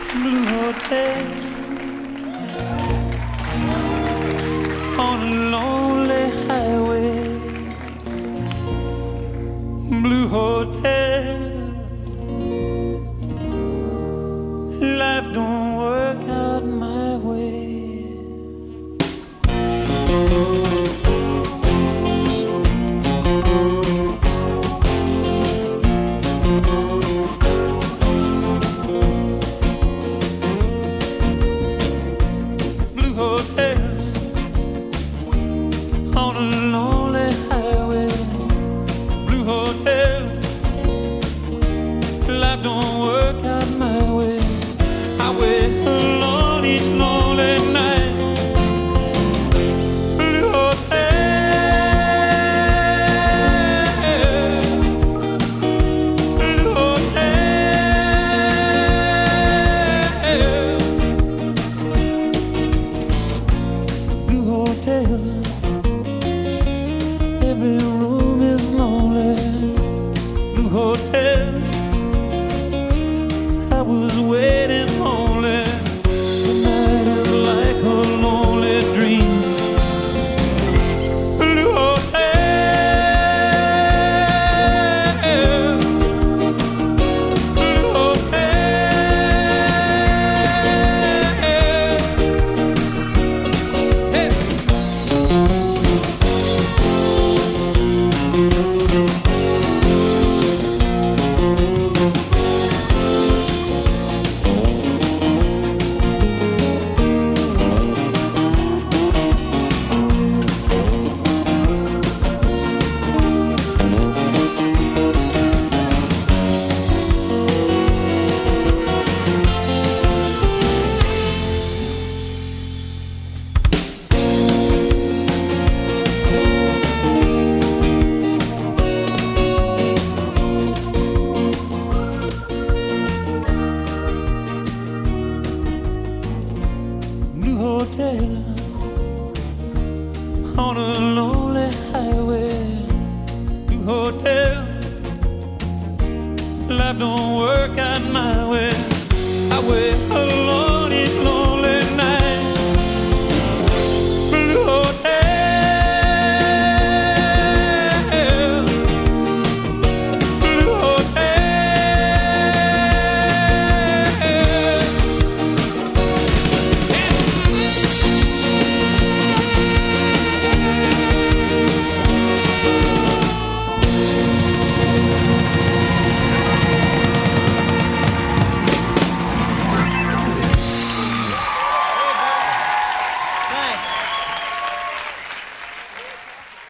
Blue hotel on a lonely highway. Blue hotel, life don't work out my way. On a lonely highway, blue hotel, life don't work out my way. I wait alone each lonely night. Blue hotel, blue hotel, blue hotel. Every room is lonely. Blue hotel, I was waiting only. The night is like a lonely dream. Blue hotel, blue hotel. Hey. Hotel on a lonely highway. Blue hotel, life don't work out my way. I wait alone.